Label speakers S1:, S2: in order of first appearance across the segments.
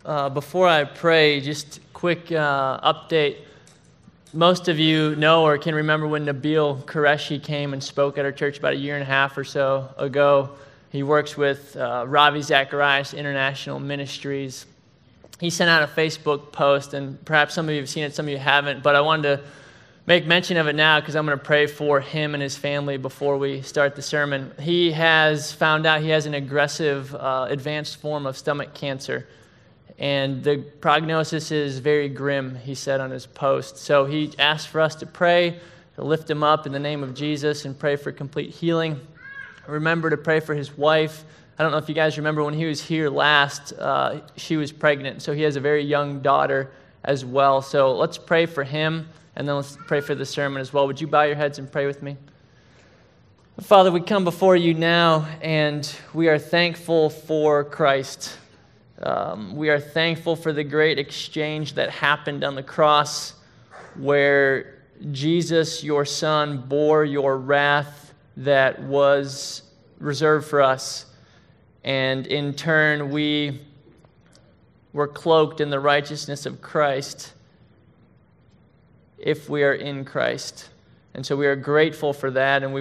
S1: Before I pray, just quick update. Most of you know or can remember when Nabil Qureshi came and spoke at our church about a year and a half or so ago. He works with Ravi Zacharias International Ministries. He sent out a Facebook post, and perhaps some of you have seen it, some of you haven't, but I wanted to make mention of it now because I'm going to pray for him and his family before we start the sermon. He has found out he has an aggressive, advanced form of stomach cancer. And the prognosis is very grim, he said on his post. So he asked for us to pray, to lift him up in the name of Jesus and pray for complete healing. Remember to pray for his wife. I don't know if you guys remember when he was here last, she was pregnant. So he has a very young daughter as well. So let's pray for him, and then let's pray for the sermon as well. Would you bow your heads and pray with me? Father, we come before you now, and we are thankful for Christ. We are thankful for the great exchange that happened on the cross where Jesus, your Son, bore your wrath that was reserved for us. And in turn, we were cloaked in the righteousness of Christ if we are in Christ. And so we are grateful for that, and we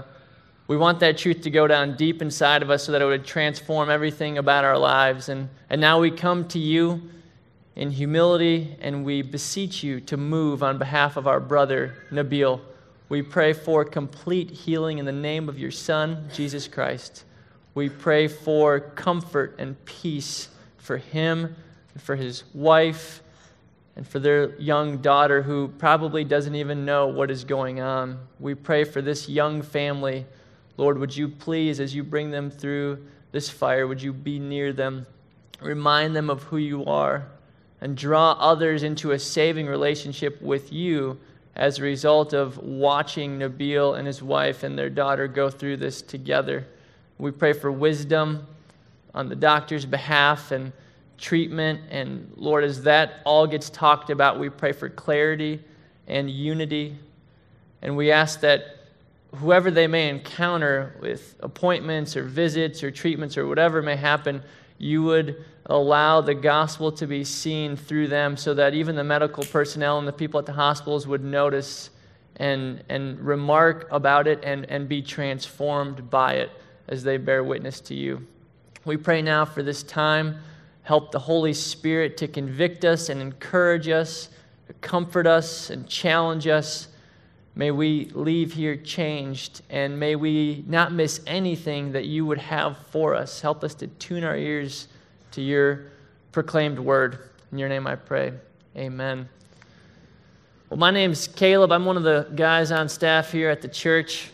S1: want that truth to go down deep inside of us so that it would transform everything about our lives. And now we come to you in humility, and we beseech you to move on behalf of our brother, Nabil. We pray for complete healing in the name of your Son, Jesus Christ. We pray for comfort and peace for him, and for his wife, and for their young daughter who probably doesn't even know what is going on. We pray for this young family. Lord, would you please, as you bring them through this fire, would you be near them, remind them of who you are, and draw others into a saving relationship with you as a result of watching Nabil and his wife and their daughter go through this together. We pray for wisdom on the doctor's behalf and treatment, and Lord, as that all gets talked about, we pray for clarity and unity, and we ask that whoever they may encounter with appointments or visits or treatments or whatever may happen, you would allow the gospel to be seen through them so that even the medical personnel and the people at the hospitals would notice and remark about it and be transformed by it as they bear witness to you. We pray now for this time. Help the Holy Spirit to convict us and encourage us, comfort us and challenge us. May we leave here changed, and may we not miss anything that you would have for us. Help us to tune our ears to your proclaimed word. In your name I pray. Amen. Well, my name's Caleb. I'm one of the guys on staff here at the church.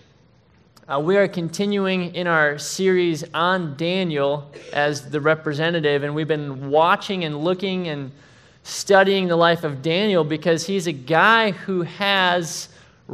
S1: We are continuing in our series on Daniel as the representative, and we've been watching and looking and studying the life of Daniel because he's a guy who has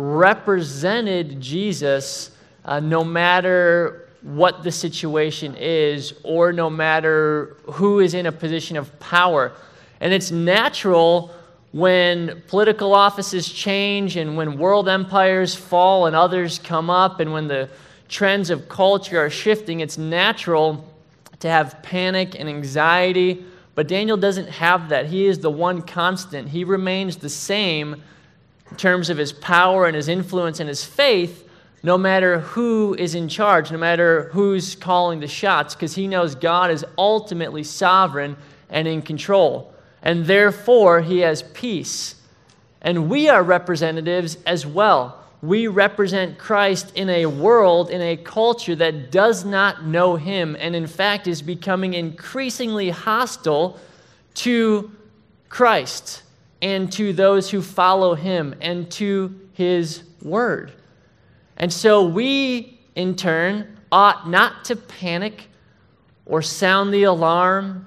S1: represented Jesus no matter what the situation is or no matter who is in a position of power. And it's natural when political offices change and when world empires fall and others come up and when the trends of culture are shifting, it's natural to have panic and anxiety. But Daniel doesn't have that. He is the one constant. He remains the same in terms of his power and his influence and his faith, no matter who is in charge, no matter who's calling the shots, because he knows God is ultimately sovereign and in control. And therefore, he has peace. And we are representatives as well. We represent Christ in a world, in a culture that does not know him, and in fact is becoming increasingly hostile to Christ and to those who follow him and to his word. And so we, in turn, ought not to panic or sound the alarm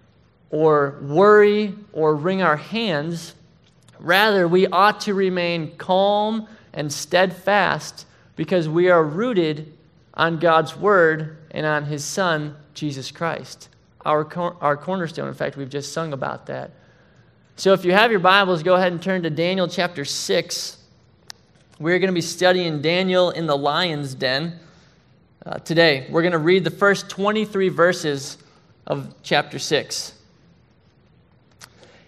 S1: or worry or wring our hands. Rather, we ought to remain calm and steadfast because we are rooted on God's word and on his Son, Jesus Christ. Our cornerstone. In fact, we've just sung about that. So if you have your Bibles, go ahead and turn to Daniel chapter 6. We're going to be studying Daniel in the lion's den today. We're going to read the first 23 verses of chapter 6.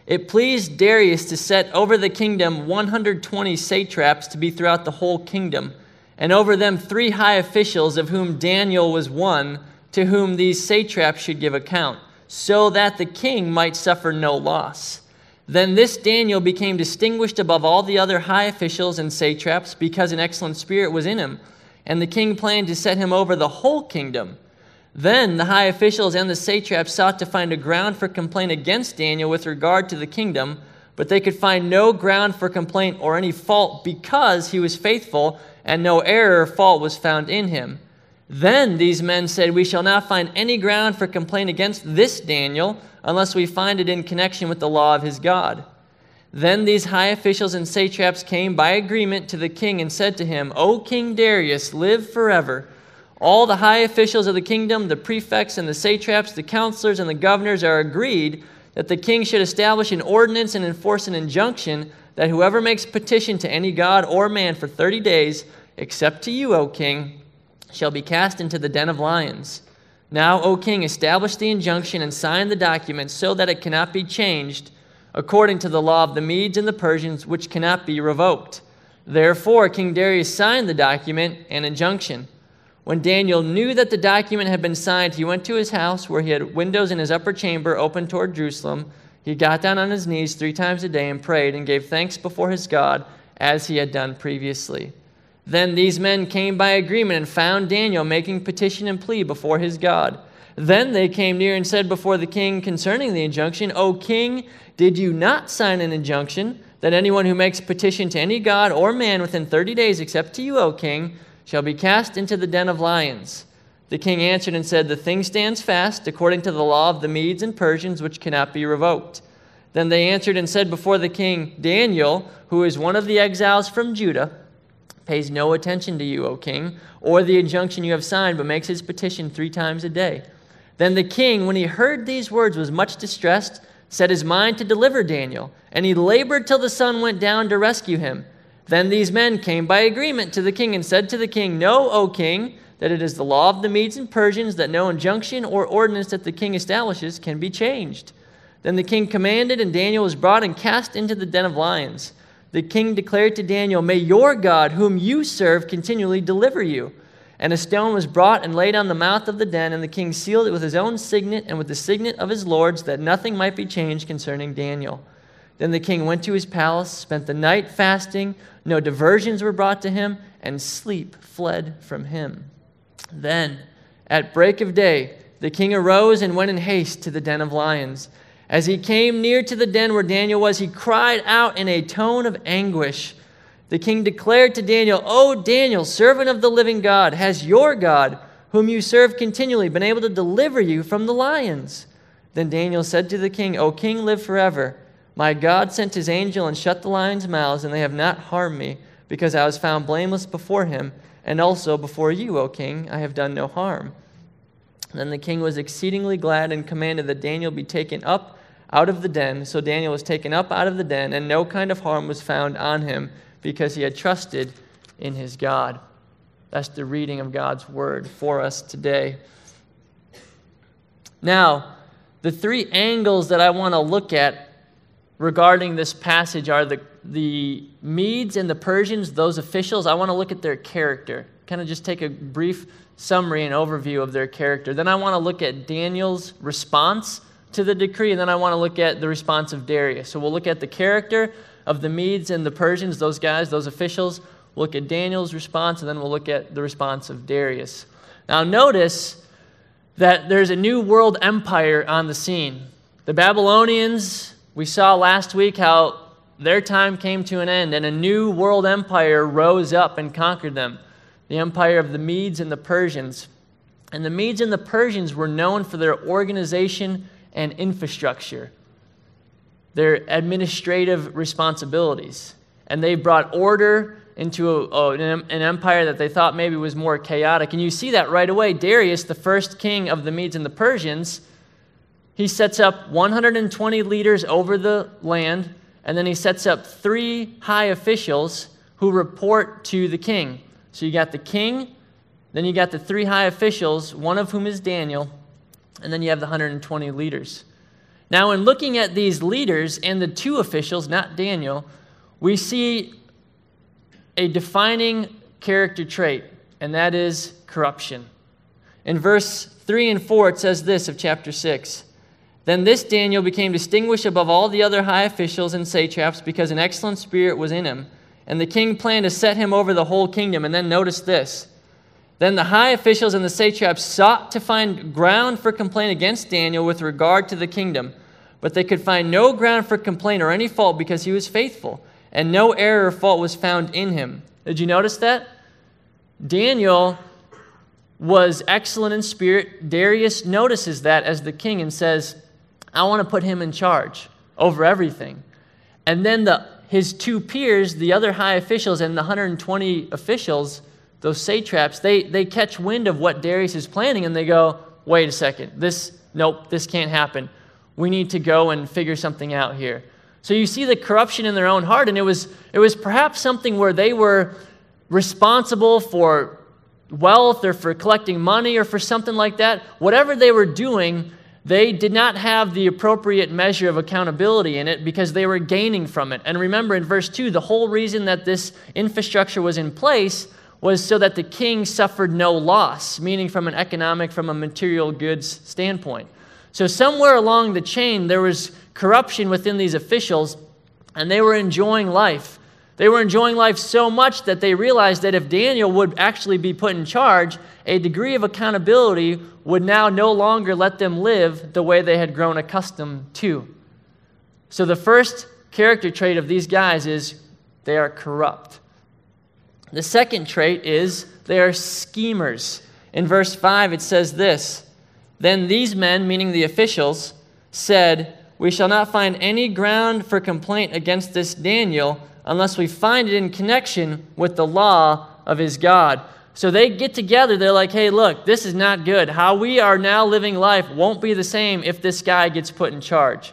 S1: It pleased Darius to set over the kingdom 120 satraps to be throughout the whole kingdom, and over them 3 high officials, of whom Daniel was one, to whom these satraps should give account, so that the king might suffer no loss. Then this Daniel became distinguished above all the other high officials and satraps, because an excellent spirit was in him, and the king planned to set him over the whole kingdom. Then the high officials and the satraps sought to find a ground for complaint against Daniel with regard to the kingdom, but they could find no ground for complaint or any fault, because he was faithful, and no error or fault was found in him. Then these men said, "We shall not find any ground for complaint against this Daniel, unless we find it in connection with the law of his God." Then these high officials and satraps came by agreement to the king and said to him, "O King Darius, live forever. All the high officials of the kingdom, the prefects and the satraps, the counselors and the governors are agreed that the king should establish an ordinance and enforce an injunction that whoever makes petition to any god or man for 30 days, except to you, O king, shall be cast into the den of lions. Now, O king, establish the injunction and sign the document so that it cannot be changed, according to the law of the Medes and the Persians, which cannot be revoked." Therefore, King Darius signed the document and injunction. When Daniel knew that the document had been signed, he went to his house, where he had windows in his upper chamber open toward Jerusalem. He got down on his knees 3 times a day and prayed and gave thanks before his God, as he had done previously. Then these men came by agreement and found Daniel making petition and plea before his God. Then they came near and said before the king concerning the injunction, "O king, did you not sign an injunction that anyone who makes petition to any god or man within 30 days, except to you, O king, shall be cast into the den of lions?" The king answered and said, "The thing stands fast, according to the law of the Medes and Persians, which cannot be revoked." Then they answered and said before the king, "Daniel, who is one of the exiles from Judah, pays no attention to you, O king, or the injunction you have signed, but makes his petition 3 times a day." Then the king, when he heard these words, was much distressed, set his mind to deliver Daniel, and he labored till the sun went down to rescue him. Then these men came by agreement to the king and said to the king, "Know, O king, that it is the law of the Medes and Persians that no injunction or ordinance that the king establishes can be changed." Then the king commanded, and Daniel was brought and cast into the den of lions. The king declared to Daniel, "May your God, whom you serve, continually deliver you." And a stone was brought and laid on the mouth of the den, and the king sealed it with his own signet and with the signet of his lords, that nothing might be changed concerning Daniel. Then the king went to his palace, spent the night fasting, no diversions were brought to him, and sleep fled from him. Then, at break of day, the king arose and went in haste to the den of lions. As he came near to the den where Daniel was, he cried out in a tone of anguish. The king declared to Daniel, "O Daniel, servant of the living God, has your God, whom you serve continually, been able to deliver you from the lions?" Then Daniel said to the king, "O king, live forever. My God sent his angel and shut the lions' mouths, and they have not harmed me, because I was found blameless before him, and also before you, O king, I have done no harm." Then the king was exceedingly glad and commanded that Daniel be taken up out of the den. So Daniel was taken up out of the den, and no kind of harm was found on him, because he had trusted in his God. That's the reading of God's word for us today. Now, the 3 angles that I want to look at regarding this passage are the Medes and the Persians, those officials. I want to look at their character, kind of just take a brief summary and overview of their character. Then I want to look at Daniel's response to the decree, and then I want to look at the response of Darius. So we'll look at the character of the Medes and the Persians, those guys, those officials. We'll look at Daniel's response, and then we'll look at the response of Darius. Now notice that there's a new world empire on the scene. The Babylonians, we saw last week how their time came to an end, and a new world empire rose up and conquered them, the empire of the Medes and the Persians. And the Medes and the Persians were known for their organization and infrastructure, their administrative responsibilities. And they brought order into an empire that they thought maybe was more chaotic. And you see that right away. Darius, the first king of the Medes and the Persians, he sets up 120 leaders over the land, and then he sets up 3 high officials who report to the king. So you got the king, then you got the 3 high officials, one of whom is Daniel, and then you have the 120 leaders. Now, in looking at these leaders and the two officials, not Daniel, we see a defining character trait, and that is corruption. In verse 3 and 4, it says this of chapter 6. Then this Daniel became distinguished above all the other high officials and satraps because an excellent spirit was in him. And the king planned to set him over the whole kingdom. And then notice this. Then the high officials and the satraps sought to find ground for complaint against Daniel with regard to the kingdom. But they could find no ground for complaint or any fault because he was faithful. And no error or fault was found in him. Did you notice that? Daniel was excellent in spirit. Darius notices that as the king and says, I want to put him in charge over everything. And then his two peers, the other high officials and the 120 officials, those satraps, they catch wind of what Darius is planning and they go, wait a second, this can't happen. We need to go and figure something out here. So you see the corruption in their own heart, and it was perhaps something where they were responsible for wealth or for collecting money or for something like that. Whatever they were doing, they did not have the appropriate measure of accountability in it because they were gaining from it. And remember in verse 2, the whole reason that this infrastructure was in place was so that the king suffered no loss, meaning from a material goods standpoint. So somewhere along the chain, there was corruption within these officials, and they were enjoying life. They were enjoying life so much that they realized that if Daniel would actually be put in charge, a degree of accountability would now no longer let them live the way they had grown accustomed to. So the first character trait of these guys is they are corrupt. The second trait is they are schemers. In verse 5 it says this, Then these men, meaning the officials, said, We shall not find any ground for complaint against this Daniel unless we find it in connection with the law of his God. So they get together, they're like, hey, look, this is not good. How we are now living life won't be the same if this guy gets put in charge.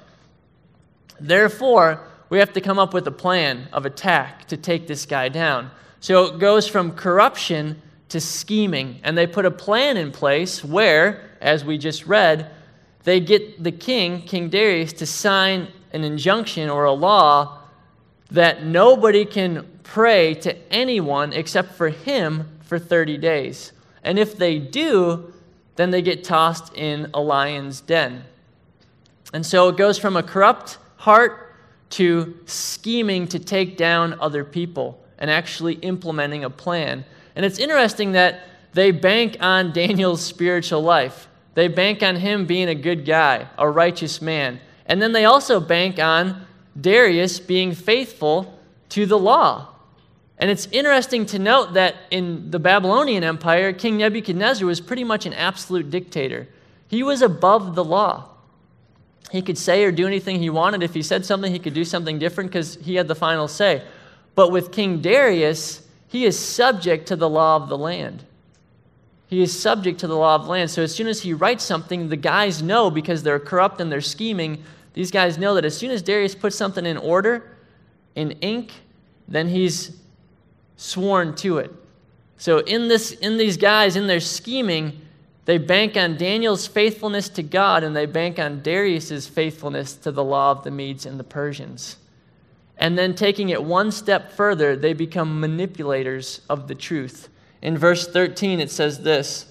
S1: Therefore, we have to come up with a plan of attack to take this guy down. So it goes from corruption to scheming, and they put a plan in place where, as we just read, they get the king, King Darius, to sign an injunction or a law that nobody can pray to anyone except for him for 30 days. And if they do, then they get tossed in a lion's den. And so it goes from a corrupt heart to scheming to take down other people and actually implementing a plan. And it's interesting that they bank on Daniel's spiritual life. They bank on him being a good guy, a righteous man. And then they also bank on Darius being faithful to the law. And it's interesting to note that in the Babylonian Empire, King Nebuchadnezzar was pretty much an absolute dictator. He was above the law. He could say or do anything he wanted. If he said something, he could do something different because he had the final say. But with King Darius, he is subject to the law of the land. He is subject to the law of the land. So as soon as he writes something, the guys know, because they're corrupt and they're scheming, these guys know that as soon as Darius puts something in order, in ink, then he's sworn to it. So in these guys, in their scheming, they bank on Daniel's faithfulness to God, and they bank on Darius's faithfulness to the law of the Medes and the Persians. And then taking it one step further, they become manipulators of the truth. In verse 13, it says this,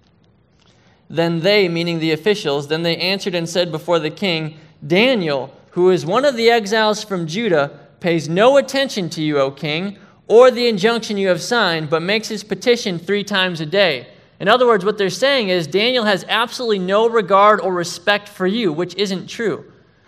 S1: Then they, meaning the officials, then they answered and said before the king, Daniel, who is one of the exiles from Judah, pays no attention to you, O king, or the injunction you have signed, but makes his petition 3 times a day. In other words, what they're saying is Daniel has absolutely no regard or respect for you, which isn't true.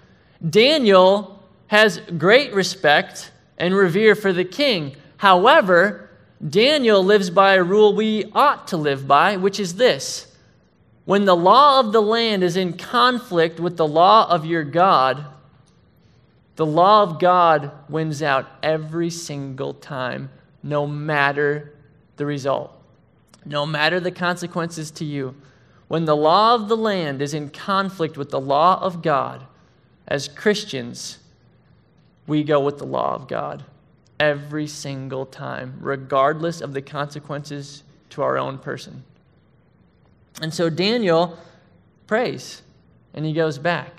S1: Daniel has great respect and revere for the king. However, Daniel lives by a rule we ought to live by, which is this. When the law of the land is in conflict with the law of your God, the law of God wins out every single time, no matter the result, no matter the consequences to you. When the law of the land is in conflict with the law of God, as Christians, we go with the law of God every single time, regardless of the consequences to our own person. And so Daniel prays, and he goes back.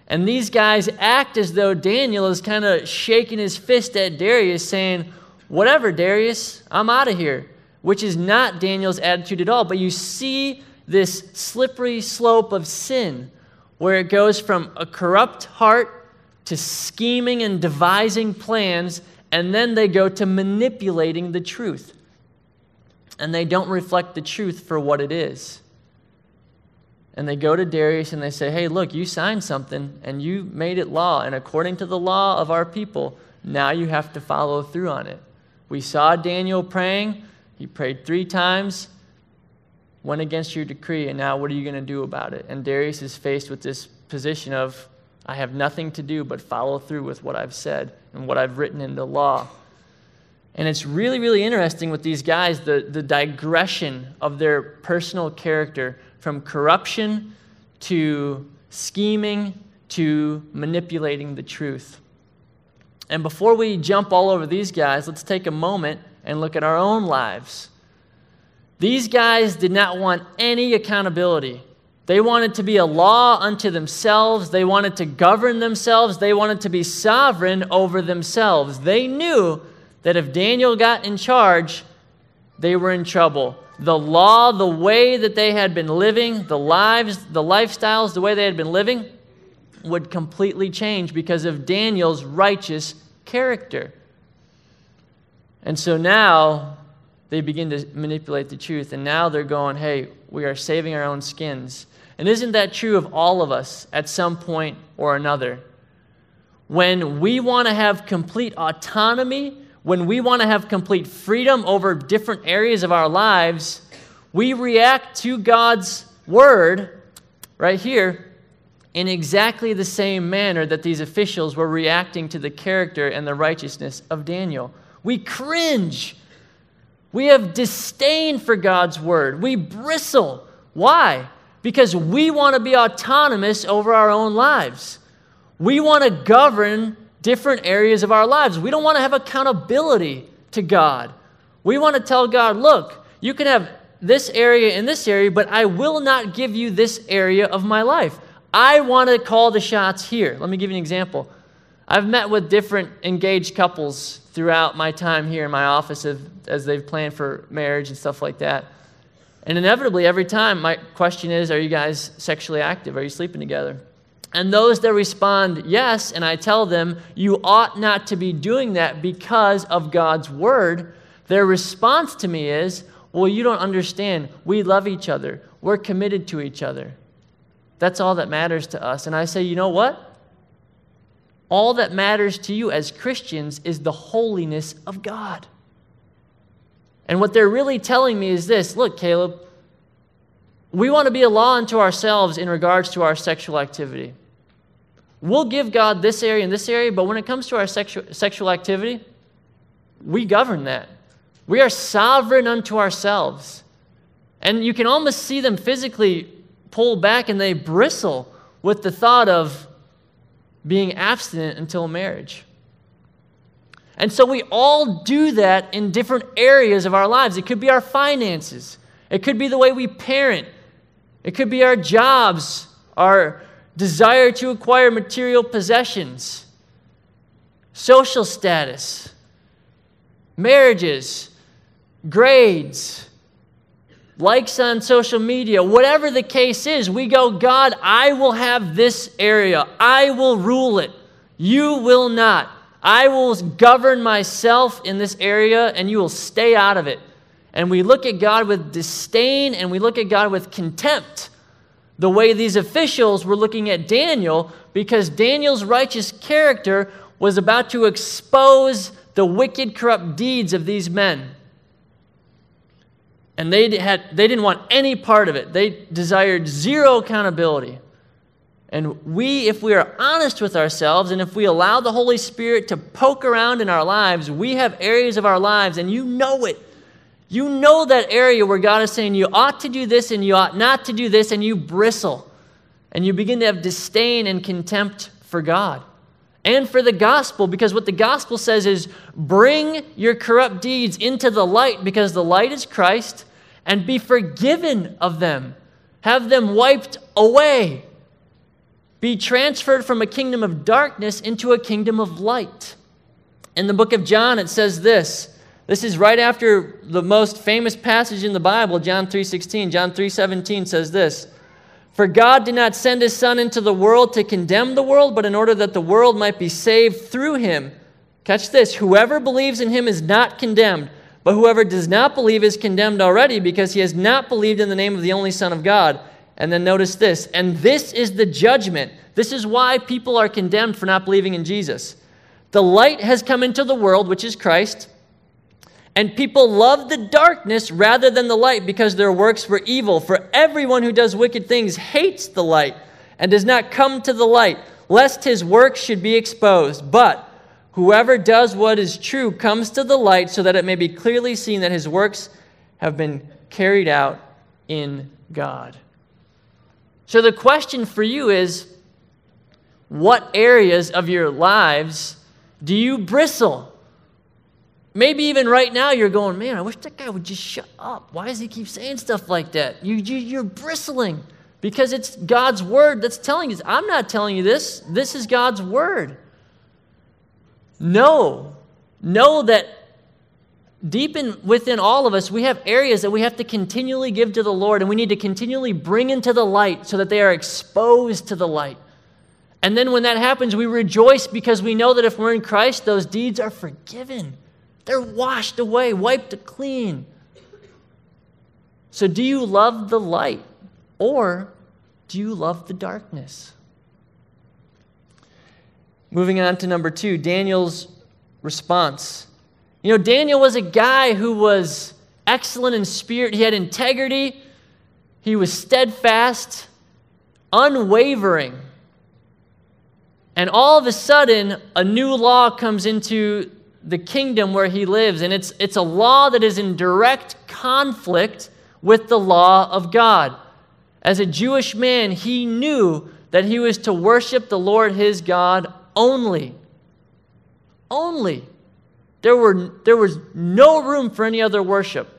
S1: And these guys act as though Daniel is kind of shaking his fist at Darius, saying, whatever, Darius, I'm out of here, which is not Daniel's attitude at all. But you see this slippery slope of sin where it goes from a corrupt heart to scheming and devising plans, and then they go to manipulating the truth. And they don't reflect the truth for what it is. And they go to Darius and they say, hey, look, you signed something and you made it law. And according to the law of our people, now you have to follow through on it. We saw Daniel praying. He prayed 3 times, went against your decree, and now what are you going to do about it? And Darius is faced with this position of, I have nothing to do but follow through with what I've said and what I've written in the law. And it's really, really interesting with these guys, the digression of their personal character from corruption to scheming to manipulating the truth. And before we jump all over these guys, let's take a moment and look at our own lives. These guys did not want any accountability. They wanted to be a law unto themselves. They wanted to govern themselves. They wanted to be sovereign over themselves. They knew that if Daniel got in charge, they were in trouble. The law, the way that they had been living, the lives, the lifestyles, the way they had been living would completely change because of Daniel's righteous character. And so now they begin to manipulate the truth, and now they're going, hey, we are saving our own skins. And isn't that true of all of us at some point or another? When we want to have complete autonomy, when we want to have complete freedom over different areas of our lives, we react to God's word right here in exactly the same manner that these officials were reacting to the character and the righteousness of Daniel. We cringe. We have disdain for God's word. We bristle. Why? Because we want to be autonomous over our own lives. We want to govern different areas of our lives. We don't want to have accountability to God. We want to tell God, look, you can have this area and this area, but I will not give you this area of my life. I want to call the shots here. Let me give you an example. I've met with different engaged couples throughout my time here in my office as they've planned for marriage and stuff like that. And inevitably, every time, my question is, are you guys sexually active? Are you sleeping together? And those that respond yes, and I tell them, you ought not to be doing that because of God's word, their response to me is, well, you don't understand. We love each other. We're committed to each other. That's all that matters to us. And I say, you know what? All that matters to you as Christians is the holiness of God. And what they're really telling me is this, look, Caleb, we want to be a law unto ourselves in regards to our sexual activity. We'll give God this area and this area, but when it comes to our sexual activity, we govern that. We are sovereign unto ourselves. And you can almost see them physically pull back and they bristle with the thought of being abstinent until marriage. And so we all do that in different areas of our lives. It could be our finances. It could be the way we parent. It could be our jobs, our desire to acquire material possessions, social status, marriages, grades, likes on social media. Whatever the case is, we go, God, I will have this area. I will rule it. You will not. I will govern myself in this area, and you will stay out of it. And we look at God with disdain, and we look at God with contempt, the way these officials were looking at Daniel, because Daniel's righteous character was about to expose the wicked, corrupt deeds of these men. And they didn't want any part of it. They desired zero accountability. And we, if we are honest with ourselves, and if we allow the Holy Spirit to poke around in our lives, we have areas of our lives, and you know it. You know that area where God is saying you ought to do this and you ought not to do this, and you bristle. And you begin to have disdain and contempt for God and for the gospel, because what the gospel says is bring your corrupt deeds into the light, because the light is Christ, and be forgiven of them. Have them wiped away. be transferred from a kingdom of darkness into a kingdom of light. In the book of John, it says this. This is right after the most famous passage in the Bible, John 3:16. John 3:17 says this, "For God did not send his Son into the world to condemn the world, but in order that the world might be saved through him." Catch this, "Whoever believes in him is not condemned, but whoever does not believe is condemned already because he has not believed in the name of the only Son of God." And then notice this, "And this is the judgment." This is why people are condemned for not believing in Jesus. "The light has come into the world," which is Christ, "and people love the darkness rather than the light because their works were evil. For everyone who does wicked things hates the light and does not come to the light, lest his works should be exposed. But whoever does what is true comes to the light so that it may be clearly seen that his works have been carried out in God." So the question for you is, what areas of your lives do you bristle? Maybe even right now you're going, "Man, I wish that guy would just shut up. Why does he keep saying stuff like that?" You're bristling because it's God's word that's telling you. I'm not telling you this. This is God's word. Know that deep within all of us, we have areas that we have to continually give to the Lord, and we need to continually bring into the light so that they are exposed to the light. And then when that happens, we rejoice because we know that if we're in Christ, those deeds are forgiven. They're washed away, wiped clean. So do you love the light, or do you love the darkness? Moving on to number 2, Daniel's response. You know, Daniel was a guy who was excellent in spirit. He had integrity. He was steadfast, unwavering. And all of a sudden, a new law comes into the kingdom where he lives, and it's a law that is in direct conflict with the law of God. As a Jewish man, he knew that he was to worship the Lord his God only. Only. There was no room for any other worship.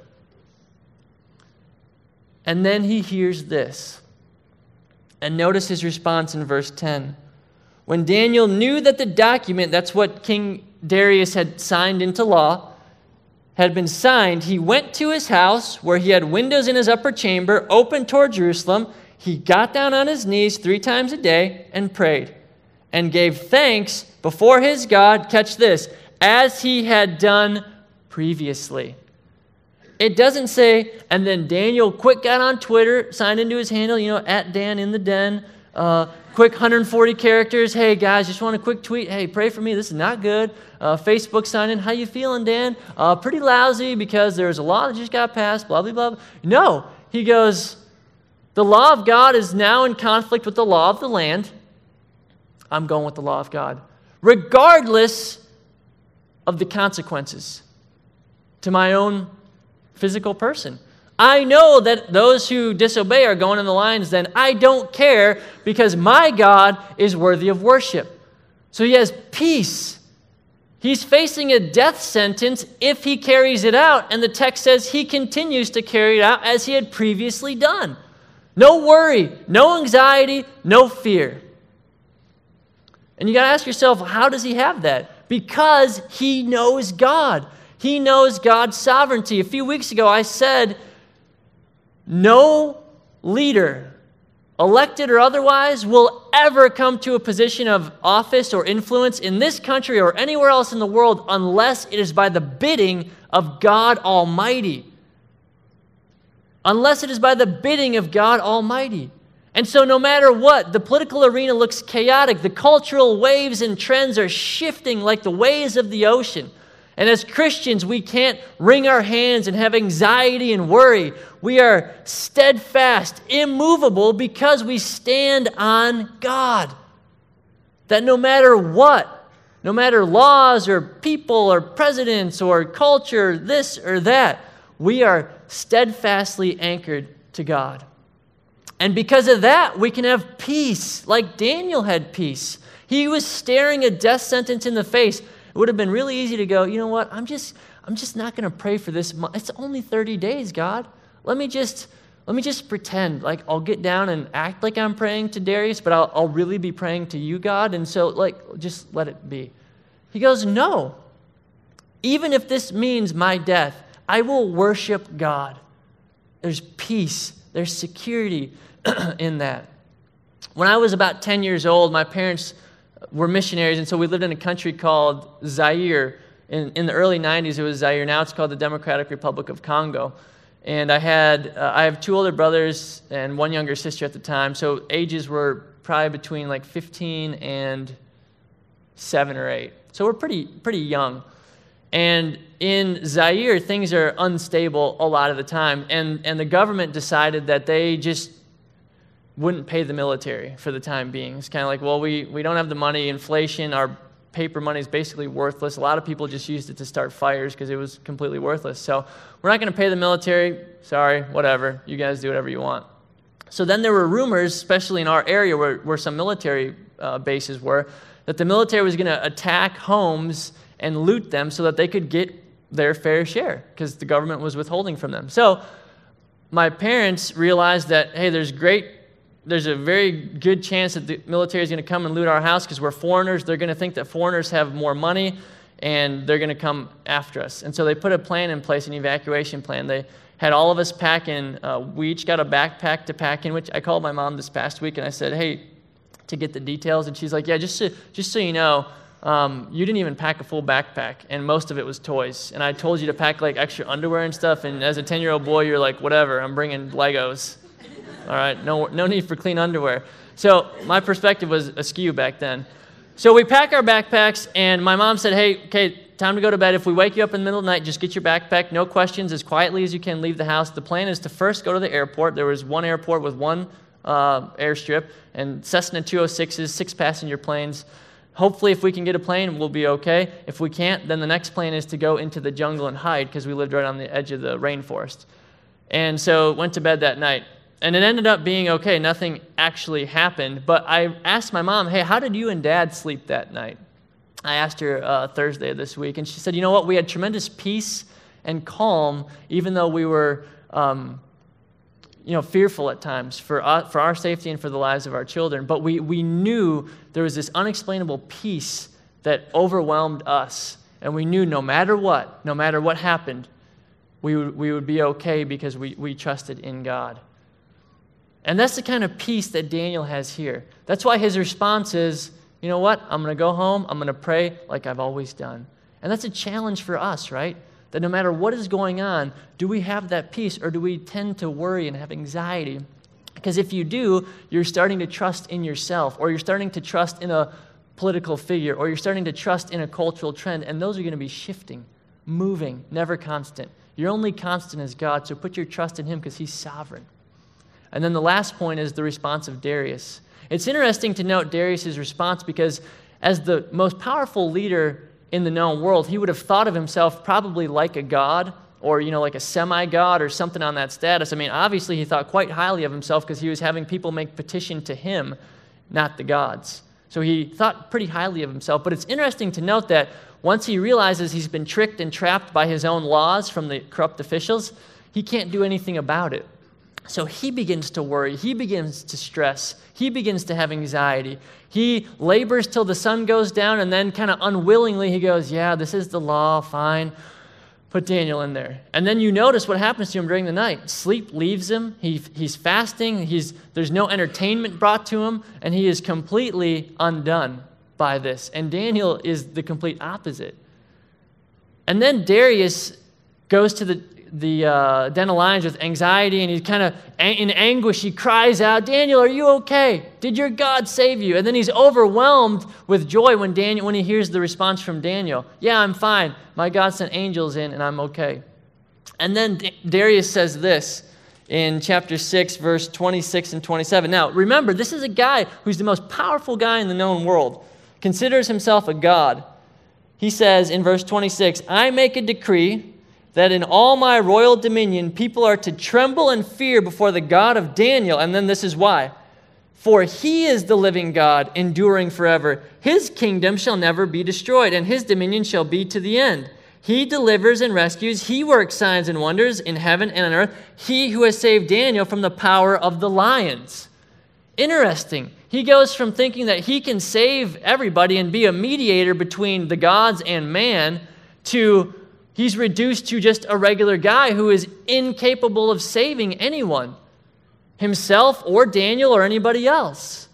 S1: And then he hears this. And notice his response in verse 10. When Daniel knew that the document, that's what King Darius had signed into law, had been signed, he went to his house where he had windows in his upper chamber open toward Jerusalem. He got down on his knees 3 times a day and prayed and gave thanks before his God, catch this, as he had done previously. It doesn't say, and then Daniel quick got on Twitter, signed into his handle, at Dan in the den, quick 140 characters. Hey, guys, just want a quick tweet. Hey, pray for me. This is not good. Facebook sign in. How you feeling, Dan? Pretty lousy because there's a law that just got passed, blah, blah, blah. No, he goes, the law of God is now in conflict with the law of the land. I'm going with the law of God, regardless of the consequences to my own physical person. I know that those who disobey are going in the lions den. I don't care because my God is worthy of worship. So he has peace. He's facing a death sentence if he carries it out, and the text says he continues to carry it out as he had previously done. No worry, no anxiety, no fear. And you got to ask yourself, how does he have that? Because he knows God. He knows God's sovereignty. A few weeks ago, I said, no leader, elected or otherwise, will ever come to a position of office or influence in this country or anywhere else in the world unless it is by the bidding of God Almighty. Unless it is by the bidding of God Almighty. And so no matter what, the political arena looks chaotic. The cultural waves and trends are shifting like the waves of the ocean. And as Christians, we can't wring our hands and have anxiety and worry. We are steadfast, immovable, because we stand on God. That no matter what, no matter laws or people or presidents or culture, this or that, we are steadfastly anchored to God. And because of that, we can have peace, like Daniel had peace. He was staring a death sentence in the face. It would have been really easy to go, you know what, I'm just not going to pray for this. It's only 30 days, God. Let me just let me just pretend like I'll get down and act like I'm praying to Darius, but I'll really be praying to you, God, and so just let it be. He goes, no. Even if this means my death, I will worship God. There's peace, there's security in that. When I was about 10 years old, my parents were missionaries, and so we lived in a country called Zaire. In the early 90s, it was Zaire. Now it's called the Democratic Republic of Congo. And I have 2 older brothers and 1 younger sister at the time, so ages were probably between like 15 and 7 or 8. So we're pretty young. And in Zaire, things are unstable a lot of the time, and the government decided that they just wouldn't pay the military for the time being. It's kind of like, well, we don't have the money, inflation, our paper money is basically worthless. A lot of people just used it to start fires because it was completely worthless. So we're not going to pay the military. Sorry, whatever. You guys do whatever you want. So then there were rumors, especially in our area where some military bases were, that the military was going to attack homes and loot them so that they could get their fair share because the government was withholding from them. So my parents realized that, hey, there's a very good chance that the military is going to come and loot our house because we're foreigners. They're going to think that foreigners have more money, and they're going to come after us. And so they put a plan in place, an evacuation plan. They had all of us pack in. We each got a backpack to pack in, which I called my mom this past week, and I said, hey, to get the details. And she's like, yeah, just so you know, you didn't even pack a full backpack, and most of it was toys. And I told you to pack like extra underwear and stuff, and as a 10-year-old boy, you're like, whatever, I'm bringing Legos. All right, no need for clean underwear. So my perspective was askew back then. So we pack our backpacks, and my mom said, hey, okay, time to go to bed. If we wake you up in the middle of the night, just get your backpack, no questions, as quietly as you can, leave the house. The plan is to first go to the airport. There was one airport with one airstrip, and Cessna 206s, 6-passenger planes. Hopefully, if we can get a plane, we'll be okay. If we can't, then the next plan is to go into the jungle and hide because we lived right on the edge of the rainforest. And so went to bed that night. And it ended up being okay. Nothing actually happened. But I asked my mom, hey, how did you and Dad sleep that night? I asked her Thursday of this week, and she said, you know what? We had tremendous peace and calm, even though we were fearful at times for our safety and for the lives of our children. But we knew there was this unexplainable peace that overwhelmed us. And we knew no matter what happened, we would be okay because we trusted in God. And that's the kind of peace that Daniel has here. That's why his response is, you know what? I'm going to go home. I'm going to pray like I've always done. And that's a challenge for us, right? That no matter what is going on, do we have that peace or do we tend to worry and have anxiety? Because if you do, you're starting to trust in yourself, or you're starting to trust in a political figure, or you're starting to trust in a cultural trend, and those are going to be shifting, moving, never constant. Your only constant is God, so put your trust in him because he's sovereign. And then the last point is the response of Darius. It's interesting to note Darius' response because as the most powerful leader in the known world, he would have thought of himself probably like a god or, like a semi-god or something on that status. I mean, obviously he thought quite highly of himself because he was having people make petition to him, not the gods. So he thought pretty highly of himself. But it's interesting to note that once he realizes he's been tricked and trapped by his own laws from the corrupt officials, he can't do anything about it. So he begins to worry. He begins to stress. He begins to have anxiety. He labors till the sun goes down, and then kind of unwillingly he goes, yeah, this is the law, fine. Put Daniel in there. And then you notice what happens to him during the night. Sleep leaves him. He's fasting. There's no entertainment brought to him, and he is completely undone by this. And Daniel is the complete opposite. And then Darius goes to the den of lions with anxiety, and he's kind of in anguish. He cries out, Daniel, are you okay? Did your God save you? And then he's overwhelmed with joy when he hears the response from Daniel. Yeah, I'm fine. My God sent angels in, and I'm okay. And then Darius says this in chapter 6, verse 26 and 27. Now, remember, this is a guy who's the most powerful guy in the known world, considers himself a god. He says in verse 26, I make a decree that in all my royal dominion people are to tremble and fear before the God of Daniel. And then this is why. For he is the living God, enduring forever. His kingdom shall never be destroyed, and his dominion shall be to the end. He delivers and rescues. He works signs and wonders in heaven and on earth. He who has saved Daniel from the power of the lions. Interesting. He goes from thinking that he can save everybody and be a mediator between the gods and man to he's reduced to just a regular guy who is incapable of saving anyone, himself or Daniel or anybody else.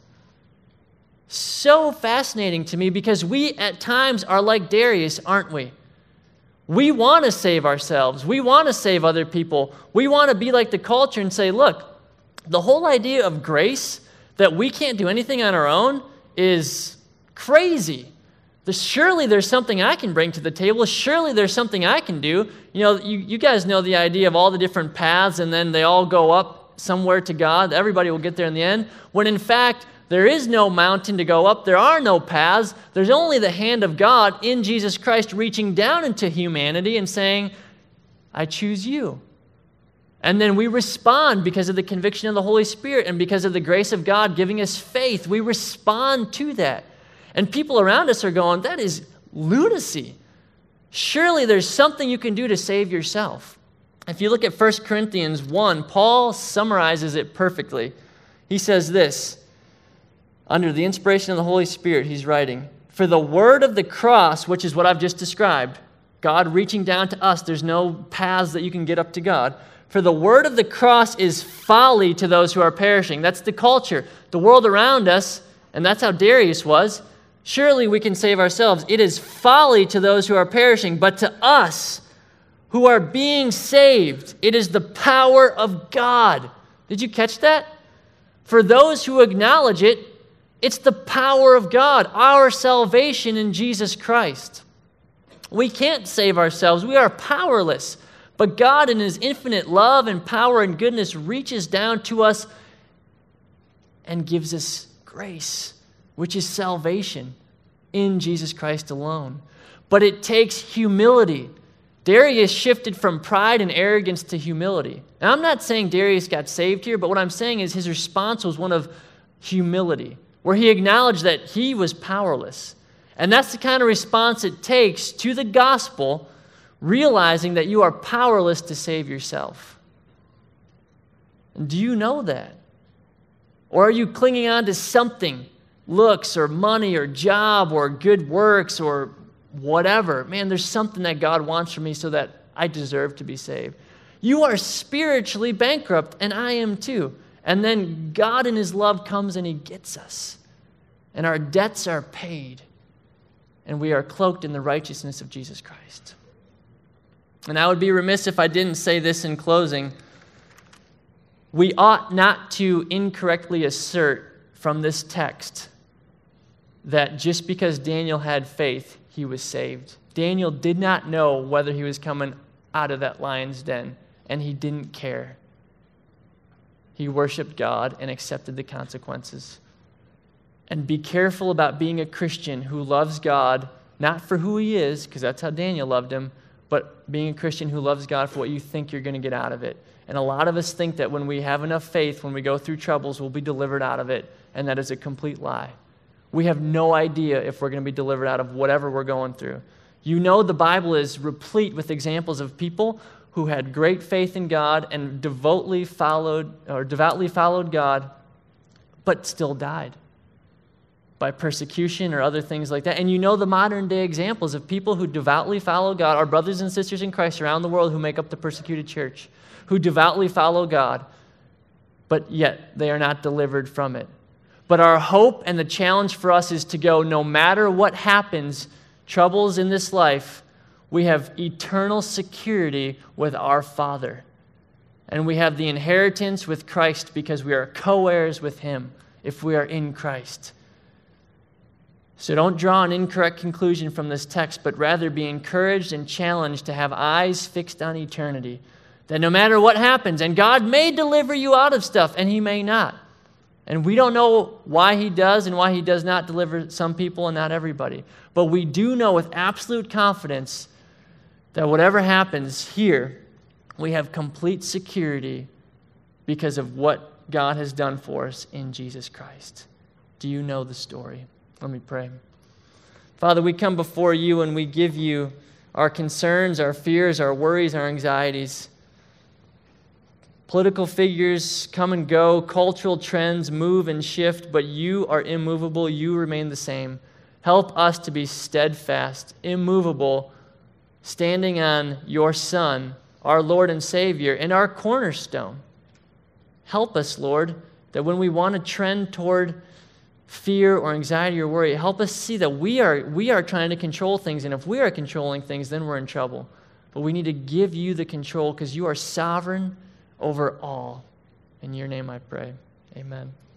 S1: So fascinating to me because we at times are like Darius, aren't we? We want to save ourselves. We want to save other people. We want to be like the culture and say, look, the whole idea of grace, that we can't do anything on our own, is crazy. Surely there's something I can bring to the table. Surely there's something I can do. You know, you guys know the idea of all the different paths, and then they all go up somewhere to God. Everybody will get there in the end. When in fact, there is no mountain to go up. There are no paths. There's only the hand of God in Jesus Christ reaching down into humanity and saying, I choose you. And then we respond because of the conviction of the Holy Spirit and because of the grace of God giving us faith. We respond to that. And people around us are going, that is lunacy. Surely there's something you can do to save yourself. If you look at 1 Corinthians 1, Paul summarizes it perfectly. He says this, under the inspiration of the Holy Spirit, he's writing, for the word of the cross, which is what I've just described, God reaching down to us, there's no paths that you can get up to God. For the word of the cross is folly to those who are perishing. That's the culture, the world around us, and that's how Darius was. Surely we can save ourselves. It is folly to those who are perishing, but to us who are being saved, it is the power of God. Did you catch that? For those who acknowledge it, it's the power of God, our salvation in Jesus Christ. We can't save ourselves. We are powerless. But God, in his infinite love and power and goodness, reaches down to us and gives us grace, which is salvation in Jesus Christ alone. But it takes humility. Darius shifted from pride and arrogance to humility. Now, I'm not saying Darius got saved here, but what I'm saying is his response was one of humility, where he acknowledged that he was powerless. And that's the kind of response it takes to the gospel, realizing that you are powerless to save yourself. And do you know that? Or are you clinging on to something, looks or money or job or good works or whatever? Man, there's something that God wants from me so that I deserve to be saved. You are spiritually bankrupt, and I am too. And then God in his love comes and he gets us. And our debts are paid. And we are cloaked in the righteousness of Jesus Christ. And I would be remiss if I didn't say this in closing. We ought not to incorrectly assert from this text that just because Daniel had faith, he was saved. Daniel did not know whether he was coming out of that lion's den, and he didn't care. He worshiped God and accepted the consequences. And be careful about being a Christian who loves God, not for who he is, because that's how Daniel loved him, but being a Christian who loves God for what you think you're going to get out of it. And a lot of us think that when we have enough faith, when we go through troubles, we'll be delivered out of it, and that is a complete lie. We have no idea if we're going to be delivered out of whatever we're going through. You know the Bible is replete with examples of people who had great faith in God and devoutly followed God, but still died by persecution or other things like that. And you know the modern day examples of people who devoutly follow God, our brothers and sisters in Christ around the world who make up the persecuted church, who devoutly follow God, but yet they are not delivered from it. But our hope and the challenge for us is to go, no matter what happens, troubles in this life, we have eternal security with our Father. And we have the inheritance with Christ because we are co-heirs with him if we are in Christ. So don't draw an incorrect conclusion from this text, but rather be encouraged and challenged to have eyes fixed on eternity. That no matter what happens, and God may deliver you out of stuff, and he may not. And we don't know why he does and why he does not deliver some people and not everybody. But we do know with absolute confidence that whatever happens here, we have complete security because of what God has done for us in Jesus Christ. Do you know the story? Let me pray. Father, we come before you and we give you our concerns, our fears, our worries, our anxieties. Political figures come and go, cultural trends move and shift, but you are immovable, you remain the same. Help us to be steadfast, immovable, standing on your Son, our Lord and Savior, and our cornerstone. Help us, Lord, that when we want to trend toward fear or anxiety or worry, help us see that we are trying to control things, and if we are controlling things, then we're in trouble. But we need to give you the control because you are sovereign over all. In your name I pray. Amen.